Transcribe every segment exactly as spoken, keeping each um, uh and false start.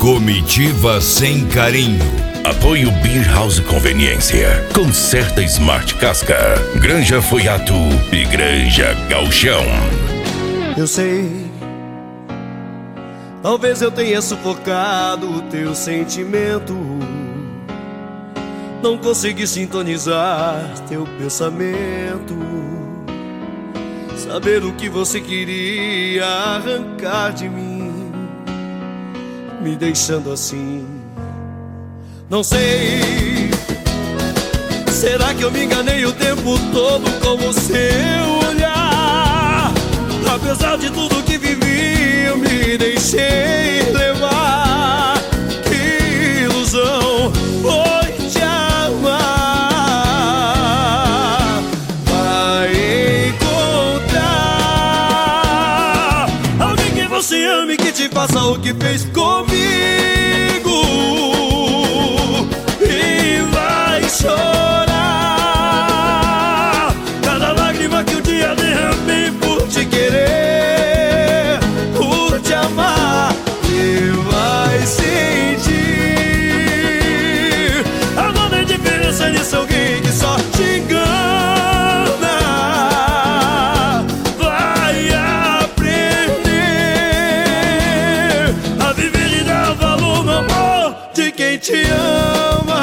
Comitiva Sem Carinho. Apoio Beer House Conveniência. Conserta Smart Casca. Granja Foiato e Granja Gauchão. Eu sei, talvez eu tenha sufocado o teu sentimento. Não consegui sintonizar teu pensamento, saber o que você queria arrancar de mim, me deixando assim. Não sei, será que eu me enganei o tempo todo com o seu olhar? Apesar de tudo que vivi, eu me deixei levar. Que ilusão foi te amar. Vai encontrar alguém que você ame, que te faça o que fez comigo, e vai chorar cada lágrima que um dia derramei por te querer, por te amar. E vai sentir a dona diferença de alguém que só te engana. Vai aprender a viver e dar valor no amor de quem te ama.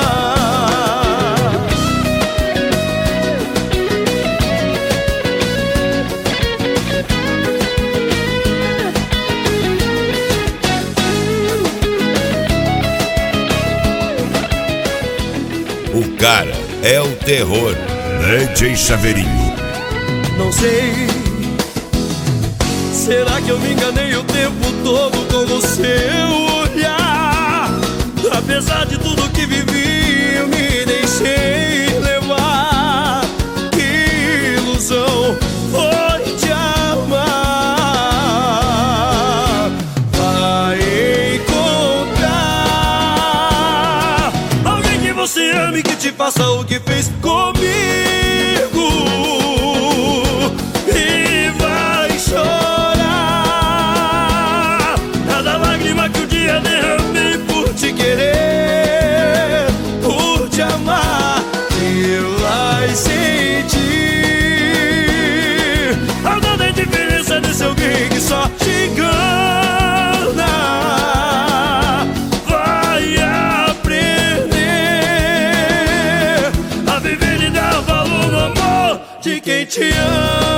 O cara é o terror. D J Chaveirinho. Não sei, será que eu me enganei o tempo todo com o seu olhar? Apesar de tudo que vivi, eu me deixei levar. Que ilusão foi te amar. Vai encontrar alguém que você ame, que te faça o que fez comigo, e vai chorar cada lágrima que um dia derramei por te querer, por te amar. E vai sentir a dona diferença desse alguém que só te engana. Vai aprender a viver e dar valor no amor de quem te ama.